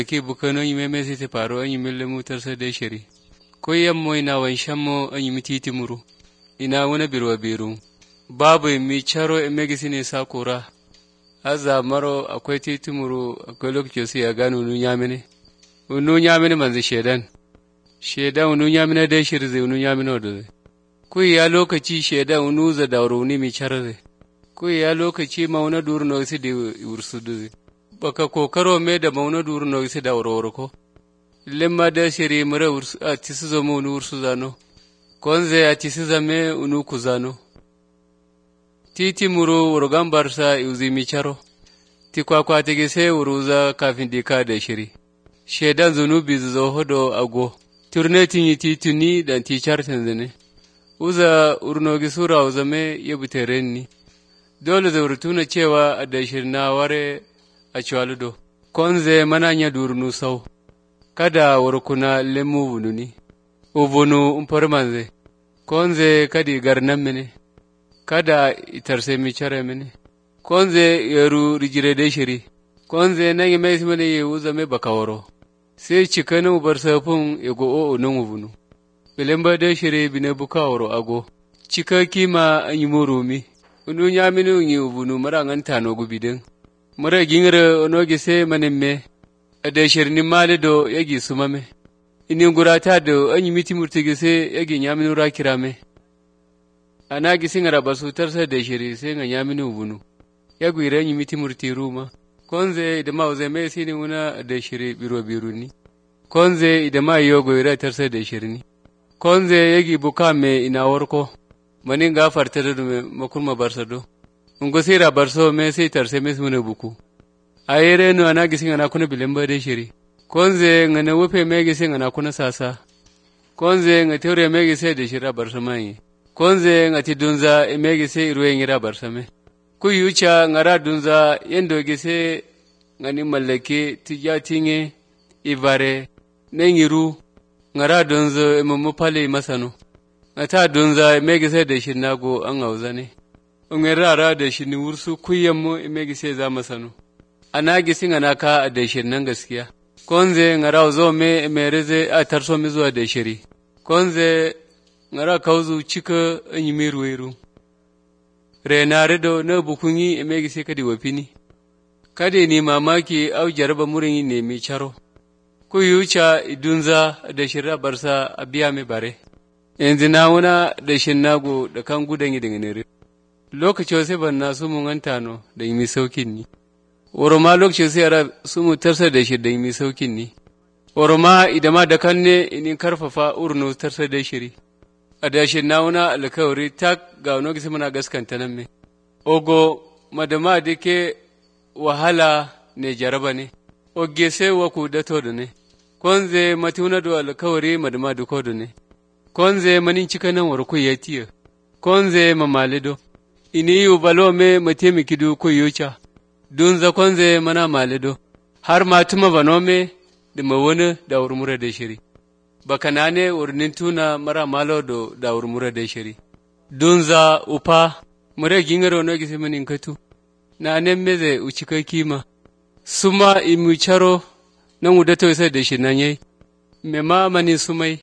Ki bukano yime mesi te paro anyi mille mutarsa de sheri. Ko yammo ina wanshammo anyi mititi muru. Ina wana birwa biru. Babu mi charo emegisini sakura. Aza maro akwai titi muru akwai lokacin su ya gano unu nyamine. Unu nyamine manzi shedan. Shedan unu nyamine de shirze unu nyamine odoze. Kui ya lokaci shedan unu za dauro uni mi charaze. Kui ya lokaci mauna duru no isi di ursuduze. Baka kokaro me da mauna duru no isi dauro ko. Lemma da shiri mura a tisizo mu unu ursuzano. Konze a tisiza me unu kuzano. Titi muru urugan barsa uzi mi charo. Ti kwa tegese uruza kafin dika da shiri. Shedan zunubi zo hodo ago. Turnetin yi tituni dan ti chartan zane. Uza urnogi sura uzame yebuterenni. Dole da urtuna cewa a da shirna ware a chwaludo. Konze mananya durnu sau. Kada warkuna lemu bununi. Ubunu umparmanze. Konze kadi garnan mene. Kada itarse mi chare mene. Konze yaru rijire de shiri. Konze nangi meisi mene ye uzame bakawaro. Sai cikanu barsafun ego o nungu bunu. Bilemba de shiri bine bukawaro ago. Cika kima anyi murumi. Unu nyaminu nyi ubunu mara nganta no gubiden. Mara gingre onogi se manemme. Ade shirni male do yagi sumame. Ini ngurata do anyi miti murtigi se yagi nyaminu rakirame. Anagi singara basu tarsa de shiri se nga nyaminu ubunu. Yagu irenyi miti murti ruma. Konze idama uzeme sini una de shiri biruni. Konze idama yogo ira tarsa de shirini. Konze yagi bukame ina warko. Mani gafarta da makurma barsado. Ungosira barso me sai tarse me sune buku. Ayere no anagi singa na kuna bilemba de shiri. Konze ngana wupe megi singa na kuna sasa. Konze ngateure megi sai de shira barsamai. Konze ngati dunza megi sai irwe ngira barsame. Ku yucha ngara dunza yendo gise ngani mallake tijatinge ibare nengiru ngara dunzo emamu pale masano. Ata dunza megise da shi nago an auzane. Ungera ra da shi ni wursu kuyammu megise za masano. Ana gisin ana ka da shi nan gaskiya. Konze ngara zo me mereze a tarso mi zuwa da shiri. Konze ngara kauzu cika anyi miruweru. Renare do na bukunyi megise kadi wafini. Kade ni mamaki au jaraba murin ne mi charo. Kuyucha idunza da shira barsa abiya me bare. Yanzu na wuna da shinnago da kan gudan yi danganere. Lokaci wasu ban na su mun antano da yi mi saukin ni. Oroma lokaci wasu yara su mu tarsa da shi da yi mi saukin ni. Oroma idama da kan ne inin karfafa urnu tarsa da shiri. A da shi na wuna alkawari tak ga wani gisi muna gaskanta nan me. Ogo madama da ke wahala ne jaraba ne. Oge sai wa ku dato da ne. Konze matuna do alkawari madama da kodo ne. Konze manin cika nan war ku yatiya. Konze mamalido. Ini yu balo me matemi kidu ku yucha. Dunza konze mana malido. Har matuma banome da mawani da urmura da shiri. Bakanane urnin tuna mara malo do da urmura da shiri. Dunza upa mura gingaro no gise manin katu. Na nemmeze uchika kima. Suma imucharo nan udato isa da shi nanyai. Mema manin sumai.